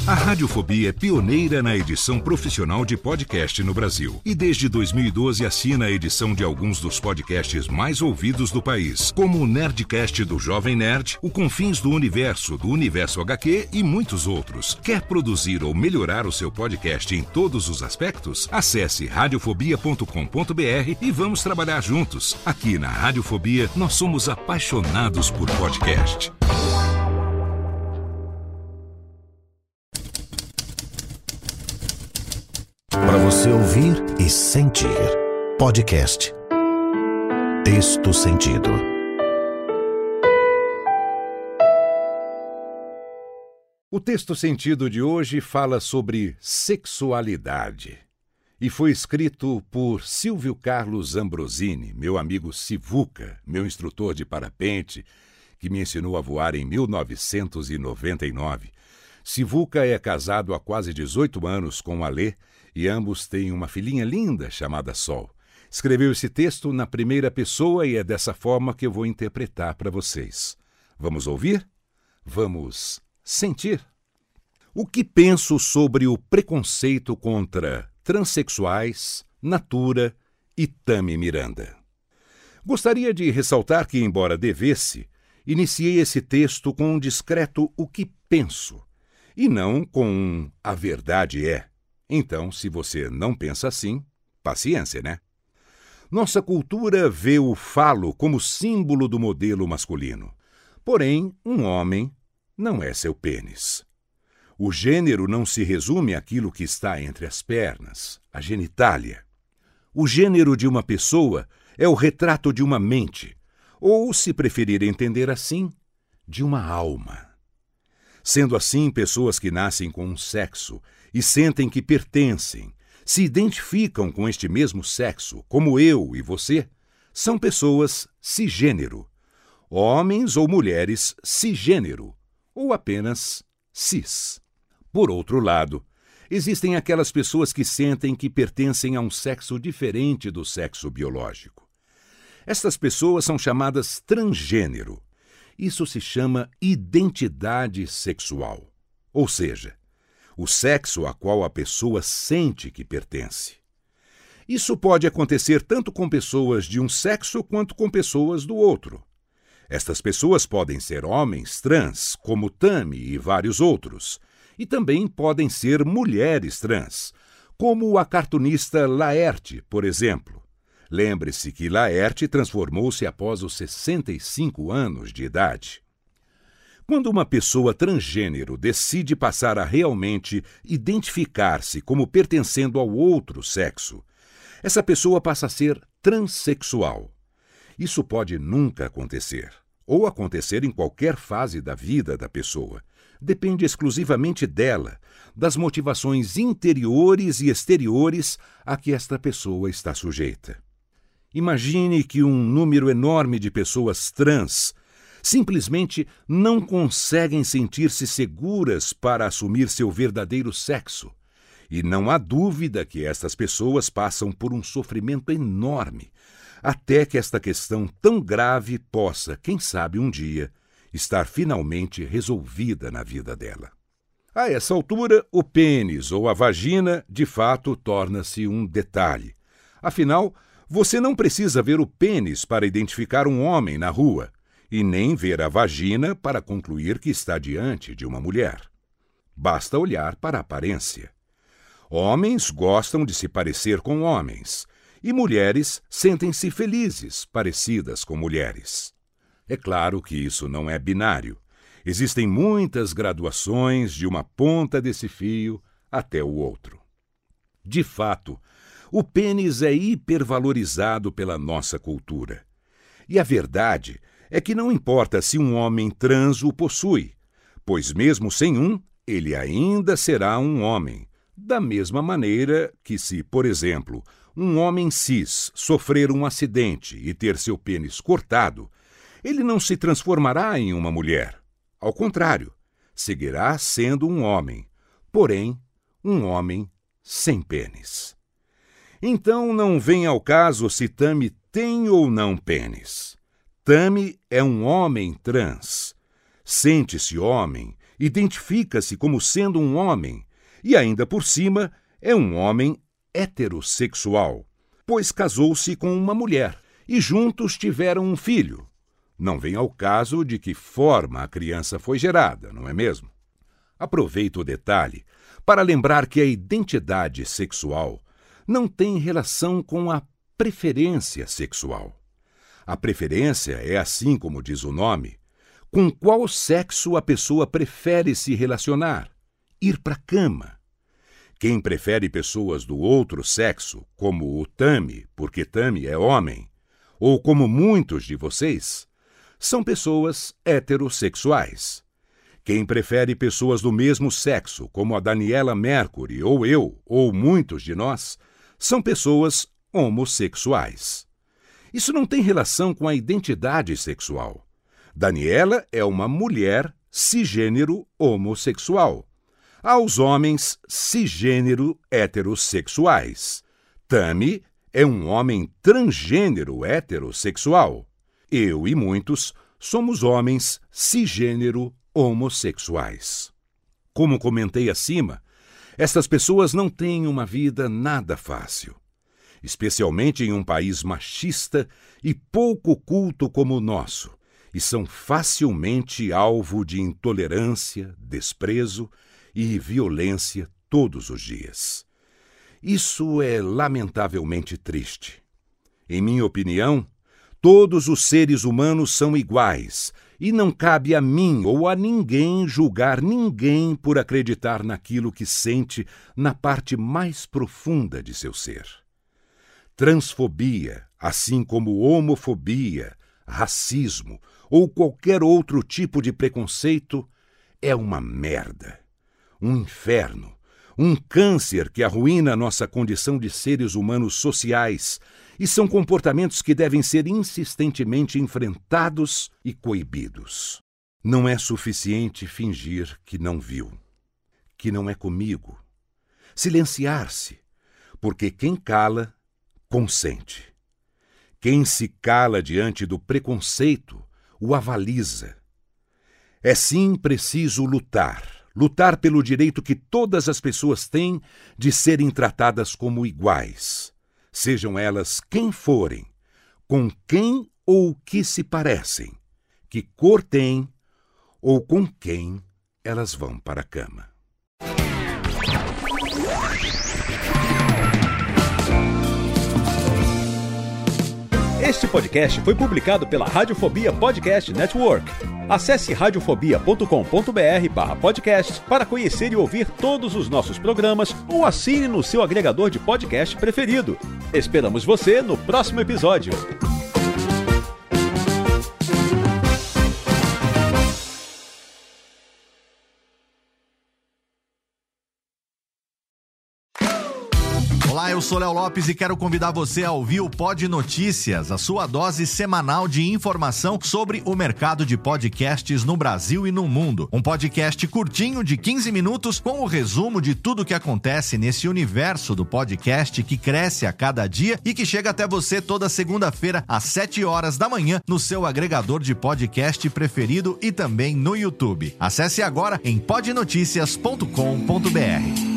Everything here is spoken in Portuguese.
A Radiofobia é pioneira na edição profissional de podcast no Brasil. E desde 2012 assina a edição de alguns dos podcasts mais ouvidos do país, como o Nerdcast do Jovem Nerd, o Confins do Universo HQ e muitos outros. Quer produzir ou melhorar o seu podcast em todos os aspectos? Acesse radiofobia.com.br e vamos trabalhar juntos. Aqui na Radiofobia, nós somos apaixonados por podcast. Para você ouvir e sentir. Podcast Texto Sentido. O Texto Sentido de hoje fala sobre sexualidade e foi escrito por Silvio Carlos Ambrosini, meu amigo Sivuca, meu instrutor de parapente, que me ensinou a voar em 1999. Sivuca é casado há quase 18 anos com Alê e ambos têm uma filhinha linda chamada Sol. Escreveu esse texto na primeira pessoa e é dessa forma que eu vou interpretar para vocês. Vamos ouvir? Vamos sentir? O que penso sobre o preconceito contra transexuais, Natura e Tami Miranda? Gostaria de ressaltar que, embora devesse, iniciei esse texto com um discreto "o que penso", e não com um "a verdade é". Então, se você não pensa assim, paciência, né? Nossa cultura vê o falo como símbolo do modelo masculino. Porém, um homem não é seu pênis. O gênero não se resume àquilo que está entre as pernas, a genitália. O gênero de uma pessoa é o retrato de uma mente, ou, se preferir entender assim, de uma alma. Sendo assim, pessoas que nascem com um sexo e sentem que pertencem, se identificam com este mesmo sexo, como eu e você, são pessoas cisgênero. Homens ou mulheres cisgênero, ou apenas cis. Por outro lado, existem aquelas pessoas que sentem que pertencem a um sexo diferente do sexo biológico. Estas pessoas são chamadas transgênero. Isso se chama identidade sexual, ou seja, o sexo a qual a pessoa sente que pertence. Isso pode acontecer tanto com pessoas de um sexo quanto com pessoas do outro. Estas pessoas podem ser homens trans, como Tami e vários outros, e também podem ser mulheres trans, como a cartunista Laerte, por exemplo. Lembre-se que Laerte transformou-se após os 65 anos de idade. Quando uma pessoa transgênero decide passar a realmente identificar-se como pertencendo ao outro sexo, essa pessoa passa a ser transexual. Isso pode nunca acontecer, ou acontecer em qualquer fase da vida da pessoa. Depende exclusivamente dela, das motivações interiores e exteriores a que esta pessoa está sujeita. Imagine que um número enorme de pessoas trans simplesmente não conseguem sentir-se seguras para assumir seu verdadeiro sexo. E não há dúvida que estas pessoas passam por um sofrimento enorme, até que esta questão tão grave possa, quem sabe um dia, estar finalmente resolvida na vida dela. A essa altura, o pênis ou a vagina, de fato, torna-se um detalhe. Afinal, você não precisa ver o pênis para identificar um homem na rua, e nem ver a vagina para concluir que está diante de uma mulher. Basta olhar para a aparência. Homens gostam de se parecer com homens, e mulheres sentem-se felizes, parecidas com mulheres. É claro que isso não é binário. Existem muitas graduações de uma ponta desse fio até o outro. De fato, o pênis é hipervalorizado pela nossa cultura. E a verdade é que não importa se um homem trans o possui, pois mesmo sem um, ele ainda será um homem, da mesma maneira que se, por exemplo, um homem cis sofrer um acidente e ter seu pênis cortado, ele não se transformará em uma mulher. Ao contrário, seguirá sendo um homem, porém, um homem sem pênis. Então não vem ao caso se Tami tem ou não pênis. Tami é um homem trans. Sente-se homem identifica-se como sendo um homem e, ainda por cima, é um homem heterossexual, pois casou-se com uma mulher e juntos tiveram um filho. Não vem ao caso de que forma a criança foi gerada, não é mesmo? Aproveito o detalhe para lembrar que a identidade sexual não tem relação com a preferência sexual. A preferência é, assim como diz o nome, com qual sexo a pessoa prefere se relacionar, ir para a cama. Quem prefere pessoas do outro sexo, como o Tami, porque Tami é homem, ou como muitos de vocês, são pessoas heterossexuais. Quem prefere pessoas do mesmo sexo, como a Daniela Mercury, ou eu, ou muitos de nós, são pessoas homossexuais. Isso não tem relação com a identidade sexual. Daniela é uma mulher cisgênero homossexual. Há os homens cisgênero heterossexuais. Tami é um homem transgênero heterossexual. Eu e muitos somos homens cisgênero homossexuais. Como comentei acima, estas pessoas não têm uma vida nada fácil, especialmente em um país machista e pouco culto como o nosso, e são facilmente alvo de intolerância, desprezo e violência todos os dias. Isso é lamentavelmente triste. Em minha opinião, todos os seres humanos são iguais e não cabe a mim ou a ninguém julgar ninguém por acreditar naquilo que sente na parte mais profunda de seu ser. Transfobia, assim como homofobia, racismo ou qualquer outro tipo de preconceito, é uma merda, um inferno, um câncer que arruína nossa condição de seres humanos sociais e são comportamentos que devem ser insistentemente enfrentados e coibidos. Não é suficiente fingir que não viu, que não é comigo, silenciar-se, porque quem cala, consente. Quem se cala diante do preconceito, o avaliza. É sim preciso lutar pelo direito que todas as pessoas têm de serem tratadas como iguais, sejam elas quem forem, com quem ou que se parecem, que cor têm ou com quem elas vão para a cama. Este podcast foi publicado pela Radiofobia Podcast Network. Acesse radiofobia.com.br/podcast para conhecer e ouvir todos os nossos programas ou assine no seu agregador de podcast preferido. Esperamos você no próximo episódio. Olá, eu sou Léo Lopes e quero convidar você a ouvir o Pod Notícias, a sua dose semanal de informação sobre o mercado de podcasts no Brasil e no mundo. Um podcast curtinho de 15 minutos com o resumo de tudo o que acontece nesse universo do podcast que cresce a cada dia e que chega até você toda segunda-feira às 7 horas da manhã no seu agregador de podcast preferido e também no YouTube. Acesse agora em podnoticias.com.br.